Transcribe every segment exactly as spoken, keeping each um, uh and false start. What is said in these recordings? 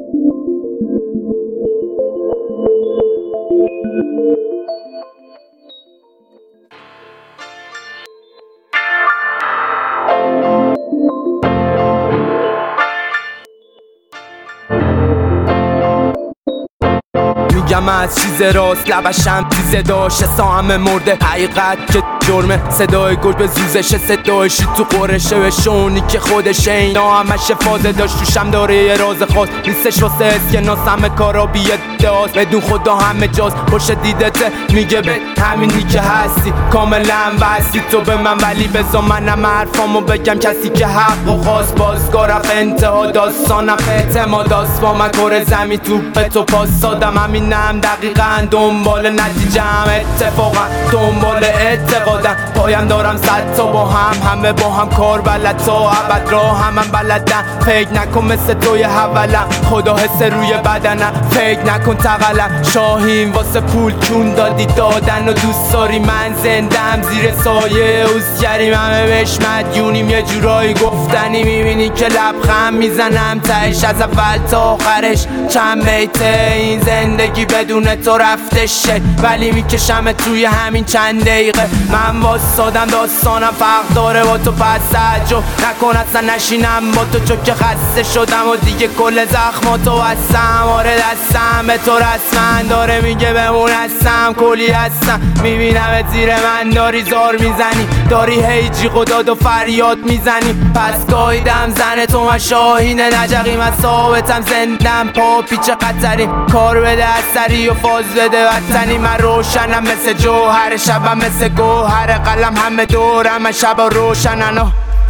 میگم از چیز راست لبشم تیزه داشت سا همه مرده حقیقت که جرمه صدای گل به زوزش صدایشی تو قرشه به شونی که خودشه اینا همش فازه داشت توشم داره یه راز خاص نیستش واسه اسکناس همه کارا بیه داست بدون خدا همه جاست پشت دیدته میگه به همینی که هستی کاملا وستی تو به من ولی بزا منم حرفامو بگم کسی که حق و خواست بازگاه رفت انتها داستانم اعتماد داست با من کره زمین توپ تو پاس سادم همینم دقیقا دنبال نتیجم اتفاقا دنبال اعتقادم پایم دارم صد تا با هم همه با هم کار بلد تا ابد راه هم, هم بلدم فکر نکن مثل توی حولم خدا حس روی بدنم فکر نکن تقلم شاهین واسه پول چون دادی دادن و دوست داری من زندم زیر سایه اوزگریم همه بهش مدیونیم یه جورایی گفتنی میبینی که لبخند میزنم تهش از اول تا آخرش چند بیته این زندگی بدون تو رفتشه ولی میکشم توی همین چند دقیقه من واسادم داستانم فرق داره با تو پس سجو نکن اصلا نشینم با تو چون که خسته شدم و دیگه کل زخماتو بستم آره دستم به تو رسمن داره میگه بمون هستم کلی هستم میبینم زیر من داری زار میزنی داری هی جیغ و داد و فریاد میزنی پس گایدم زن تو من شاهین نجقی من ثابتم زندم پا پیچ قطری کار بده اثری و فاز بده وطنی من روشنم مثل جوهر شبم مثل گوهر قلم همه دورم من شب روشنن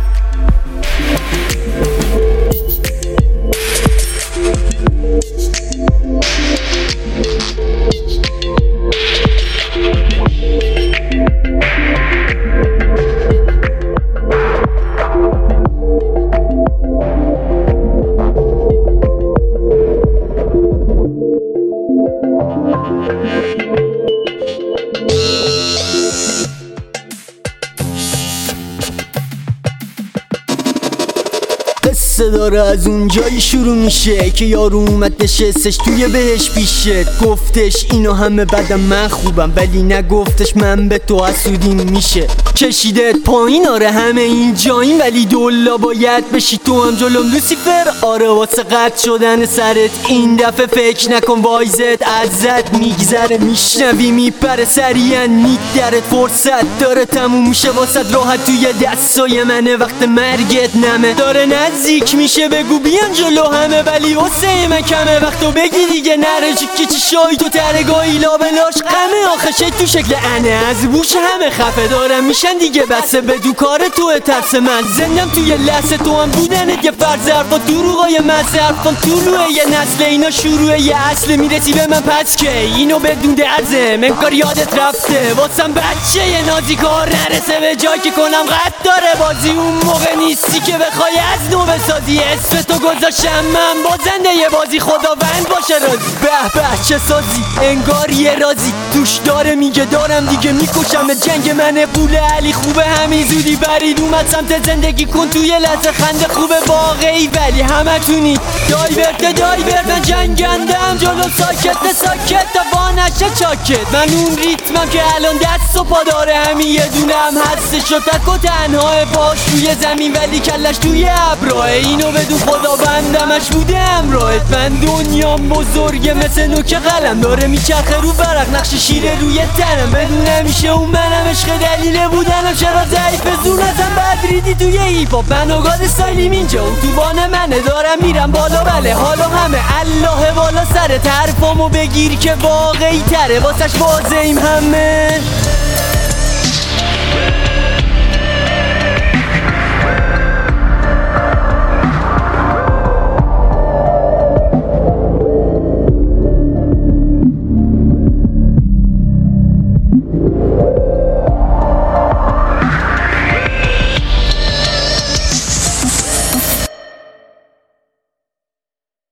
قصه داره از اون جایی شروع میشه که یارو اومد نشستش توی بهش پیشت گفتش اینو همه بدم من خوبم ولی نگفتش من به تو حسودیم میشه کشیدت پایین آره همه این جاییم ولی دولا باید بشی تو هم جلوم لوسیفر آره واسه قطع شدن سرت این دفعه فکر نکن وایزت ازت میگذره میشنوی میپره سریعا میگدرت فرصت داره تموم میشه واسه راحت توی دستای منه وقت مرگت نمه داره نزدیک میشه بگو بیان جلو همه ولی واسه من کمه وقتو بگی دیگه نره چی چی شای تو ترگاهی لابلاش غمه آخشه تو شکل انه از بوش همه خفه دارم میشن دیگه بسه بدو کار تو ترس من زندم توی لحظه تو هم بودنت یه فرض حرفا دروغای مزه حرفان طلوعه یه نسل اینا شروعه یه اصل میرسی به من پس که اینو بدون درزه منکار یادت رفته واسم بچه یه نازی کار نرسه به جای که کنم قد داره بازی اون موقع نیستی که بخوای از نو بسازی اسم تو گذاشتم من بازنده یه بازی خداوند باشه راضی به به چه سازی انگار یه رازی توش داره میگه دارم دیگه میکشم به جنگ منه پول علی خوبه همین زودی برید اومد سمت زندگی کن توی لحظه خنده خوبه واقعی ولی همه تونی دایورت دایورت جنگندم جلو ساکت ساکت تا با نشه چاکت من اون ریتمم که الان دست و پا داره همین یه دونم هستش و تک و تنها باش توی زمین ولی کلش توی ابراه اینو بدون خدا بندمش بوده امراهت من دنیام بزرگه مثل نوک قلم داره میچرخه رو برق نقش شیره روی تنم بدون همیشه اون منم عشق دلیله بودنم چرا ضعیف زور ازم بد ریدی توی هیپاپ من و گاد استایلیم اینجا اتوبان منه دارم میرم بالا بله حالا همه الله بالا سر طرفامو بگیر که واقعی تره واسش واضحیم همه